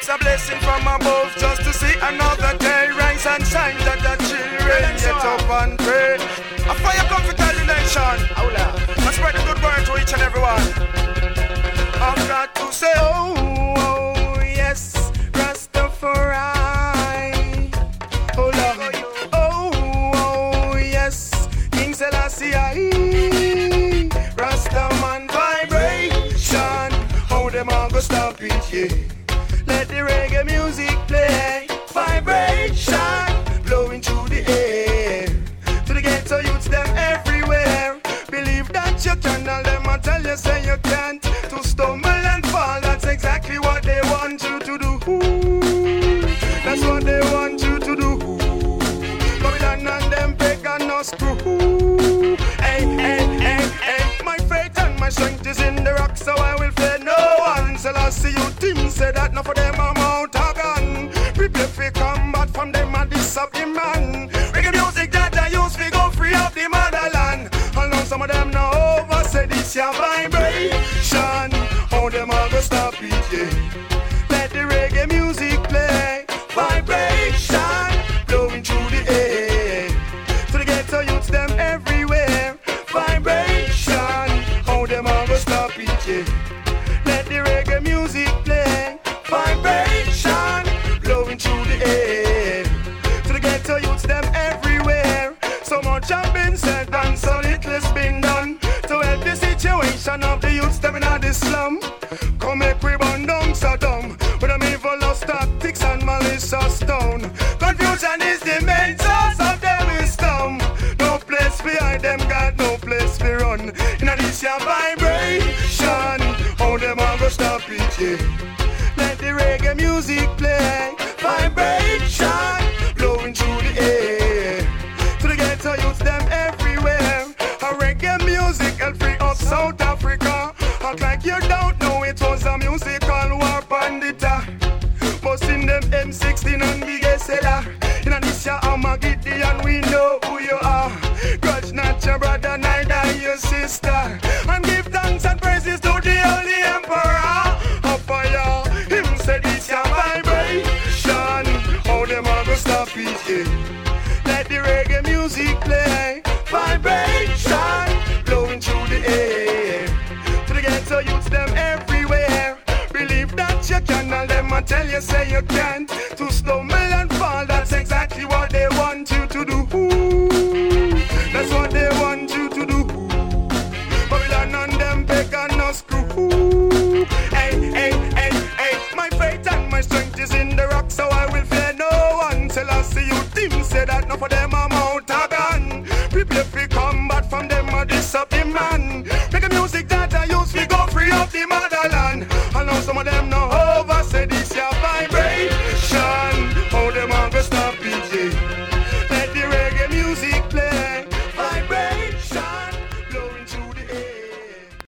It's a blessing from above just to see another day rise and shine. That the children get up and pray. A fire come to tell the nation. And spread the good word to each and every one. I've got to say, oh yes, Rastafari. Oh Lord, oh yes, King Selassie. Rastaman vibration. How them all go stop it, yeah. Let the reggae music play. Vibration blowing through the air. To the ghetto youths, them everywhere. Believe that you can, all them and tell you say you can't. To stumble and fall, that's exactly what they want you to do. That's what they want you to do. Babylon and them pagan no screw. Hey, hey, hey, hey. My faith and my strength is in the rock, so I will fear no one. So I see you team say that not for them I'm out a gun. Prepare for combat from them and this up the man. Reggae music that I use we go free up the motherland. I know some of them now over say this your vibration. How them all go stop it, yeah. Let the reggae music play. Vibration blowing through the air. To the ghetto youths them everywhere. Vibration. How them all go stop it, yeah. Let the reggae music play. Vibration blowing through the air. To the ghetto youths them everywhere. So much have been said and so little has been done to help the situation of the youths them in the slum. Come make we burn down Sodom with them evil lost tactics and malicious stone. Confusion is the main source of them wisdom. No place behind them, got no place to run. In this your vibration, how them all go stop it, yeah. Let the reggae music play. Vibration blowing through the air. To the ghetto youths them everywhere. A reggae music help free up South Africa. Act like you don't know it was a musical war bandita. Busting them M16 and big SLR. In this year I'm a Gideon, we know who you are. Grudge not your brother, neither your sister. And give thanks and praises to the Holy Emperor. Up fire, him said it's your vibration. How them all go stop it, yeah. Let the reggae music play. Vibration blowing through the air. To the ghetto youths them everywhere. Believe that you can, all them and tell you say you can't. To stumble and fall, that's exactly what they want you to do. That's what they want you to do. Babylon and them pagan no screw. Hey, hey, hey, hey. My faith and my strength is in the rock, so I will fear no one. Till I see you team say that not for them I'm